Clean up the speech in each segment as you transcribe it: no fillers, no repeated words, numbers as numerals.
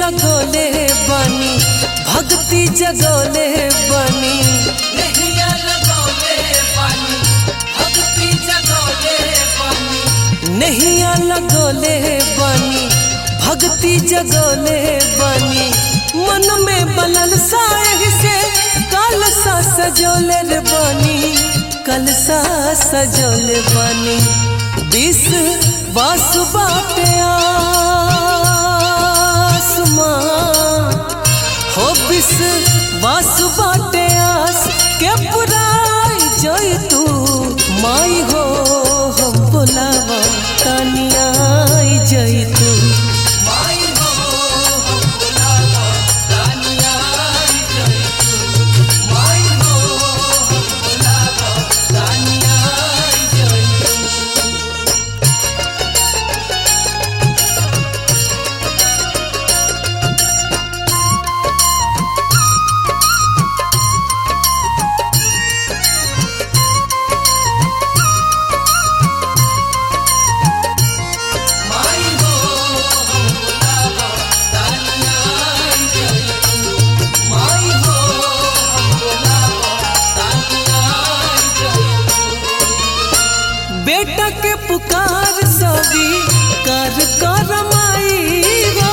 लगोले बानी भक्ति जगोले बानी नैया लगोले बानी भक्ति जगोले बानी नैया लगोले बानी भक्ति जगोले बानी मन में बनल साए से कलसा सजोले रे बानी कलसा सजोले बानी बिस बासु बाटे आसमां हो बिस बासु बाटे आस के पुराई जोई तू माई हो हम बुलावा तानिया जोई तू माई हो हम बुलावा तानिया जोई तू माई हो हम बुलावा तानिया जोई तू। बेटा के पुकार सभी कर माई हो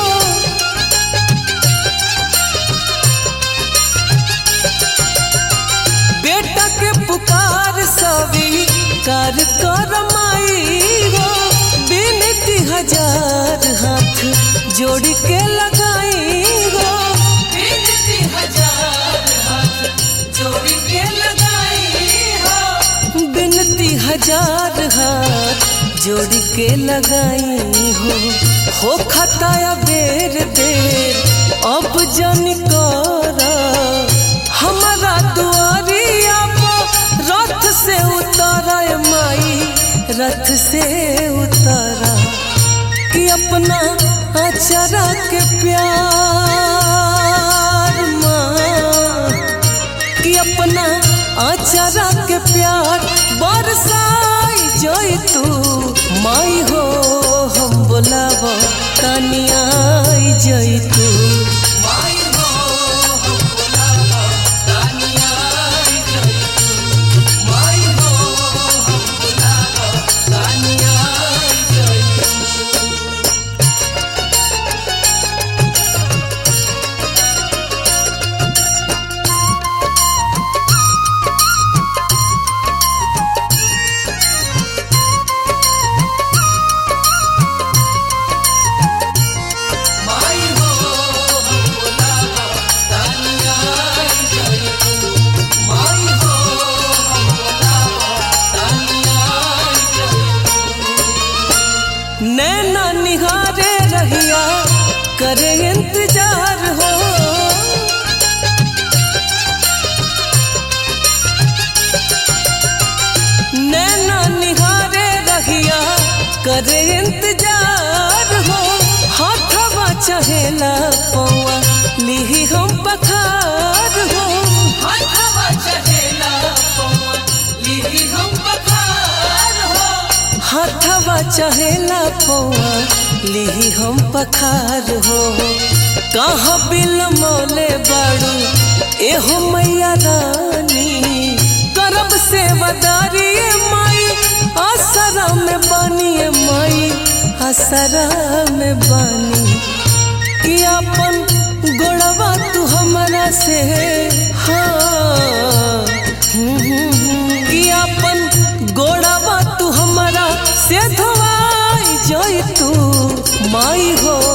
बेटा के पुकार सभी कर माई हो बिनती हजार हाथ जोड़ के लगाई हो बिनती हजार हाथ जोड़ के लगाई हो बिनती हजार हाथ जोड़ के लगाई हो खताया बेर देर अब जन करा हमारा दुआरिया पर रथ से उतारा माई रथ से उतारा कि अपना अचरा के प्यार माँ कि अपना अचरा के प्यार बरसाई जोई तू माई हो हम बुलावा तानिया जोई तू माई हो हम बुलावा तानिया जोई तू माई हो हम बुलावा तानिया जोई तू। माई हो हम बुलावा तानिया जोई तू माई हो हम बुलावा तानिया जोई तू। नैना निहारे रहिया करे इंतजार हो नैना निहारे रहिया करे इंतजार हो हाथवा चहेला पौआ लिही हम पखार हो हाथवा चहेला पौआ लिही हम पखार हो हाथवा चहेला पौआ लिही हम पखार हो कहाँ बिल मौले बाड़ू एहो मैया रानी करब सेवदारी माई आसरा में बानी माई आसरा में बानी कि अपन गोड़वा तू हमारा से हाँ कि अपन गोड़वा तू हमारा से धोवाई जोई तू माई हो